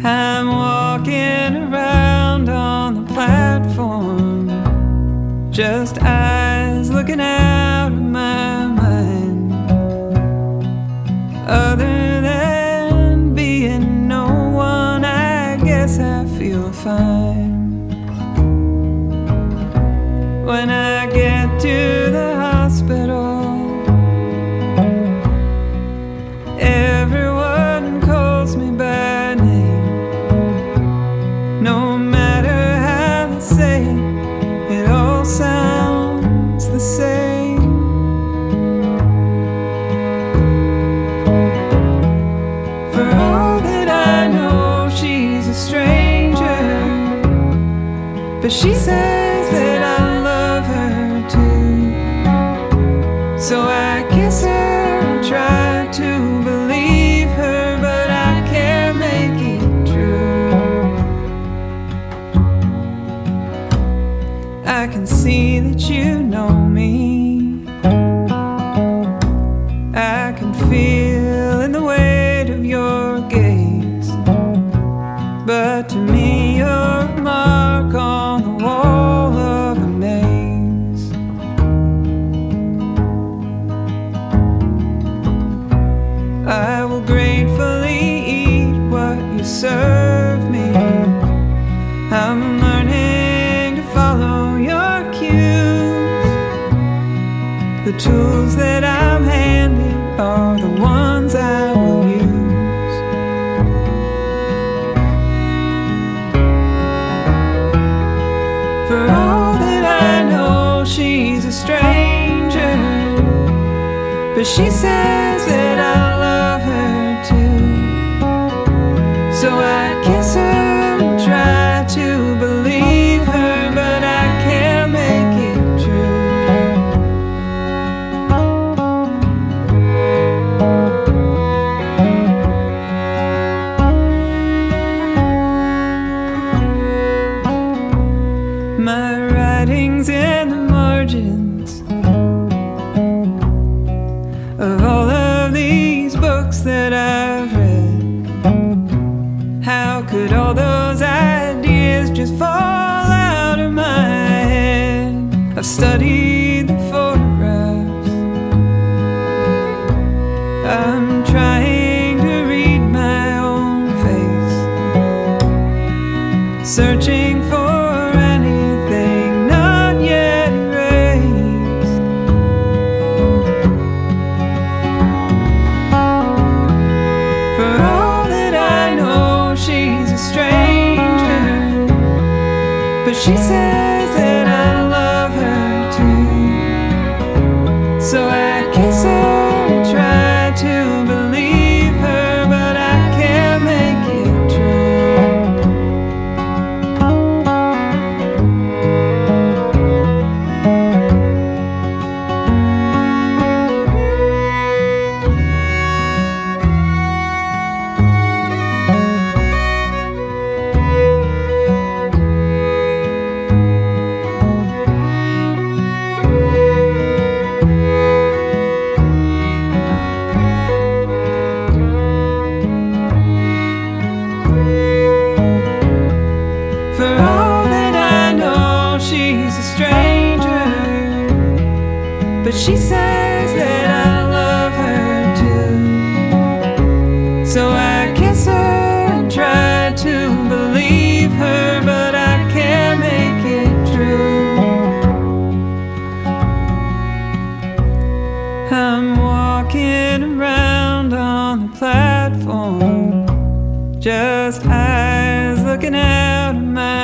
I'm walking around on the platform, just eyes looking out of my mind. Other than being no one, I guess I feel fine. When I get to the hospital, everyone calls me by name. No matter how they say it, it all sounds the same. For all that I know, she's a stranger, but she says that I love her too. So I kiss her and try to believe her, but I can't make it true. I can see that you know me. I can feel in the weight of your gaze, but to me you're a mark on the wall of a maze. I will gratefully eat what you serve me. I'm learning to follow your cues. The tools that I'm handed are the ones I will use. For all that I know, she's a stranger, but she says that I love her too. So I kiss her and try to believe her, but I can't make it true. My writing's in the margins of all of these books that I've read. How could all those ideas just fall out of my head? I've studied the photographs. I'm trying to read my own face, searching for anything not yet erased. For all that I know, she's a stranger, but she says that I love her too. So I kiss her and try to believe her, but I can't make it true. For all that I know, she's a stranger, but she says that I love her too. So I kiss her and try to believe her, but I can't make it true. I'm walking around on the platform, just eyes looking out of my